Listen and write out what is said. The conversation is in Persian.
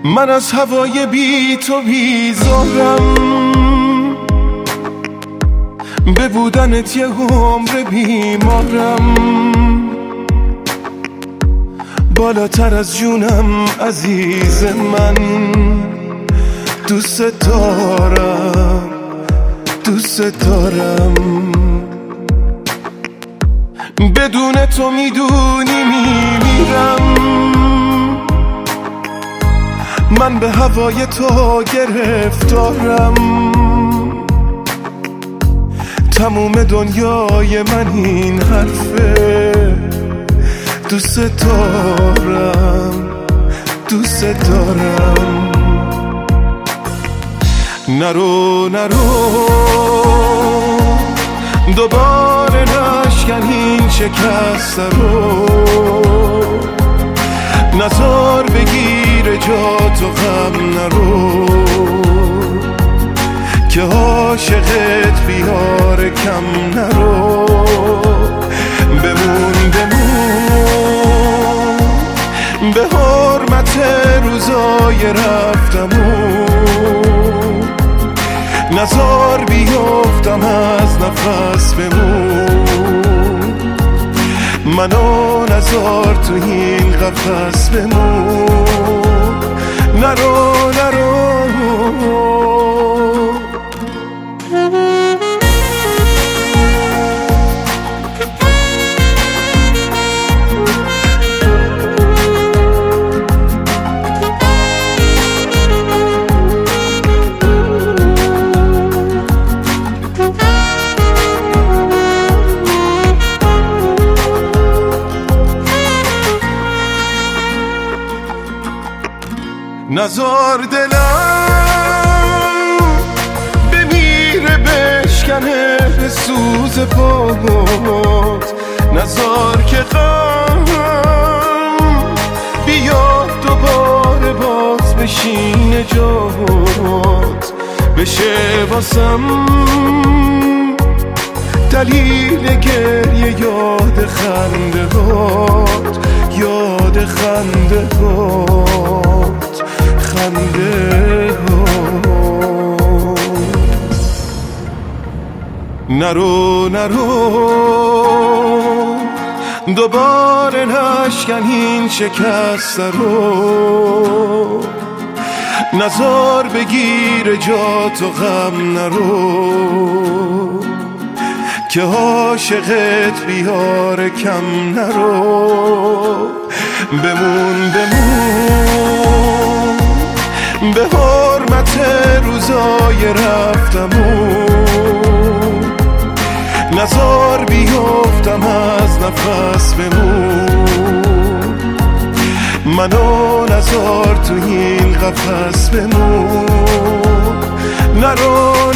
من از هوای بی تو بیزارم، به بودنت یه عمر بیمارم، بالاتر از جونم عزیز من، دوست دارم دوست دارم. بدون تو میدونی میمیرم، من به هوای تو گرفتارم، تموم دنیای من این حرفه، دوست دارم دوست دارم. نرو نرو دوباره نشکن این شکست رو، نزار بگیر جا تو غم نرو، که عاشقت بیار کم نرو. بمون بمون به حرمت روزای رفتمون، نزار بیفتم از نفس بمون، منو نزار تو این قفس بمون. نرو نرو نزار دلم بمیره بشکنه به سوز پات، نزار که غم بیاد دوباره باز بشینه جات، بشه واسم دلیل گریه یاد خنده هات، یاد خنده هات خنده هات. نرو نرو دوباره نشکن این شکست رو، نزار بگیر جا تو غم نرو، که عاشقت بیار کم نرو. بمون بمون به حرمت روزای رفتمون، نزار بیفتم از نفس بمون، منو نزار تو این قفس بمون. نرو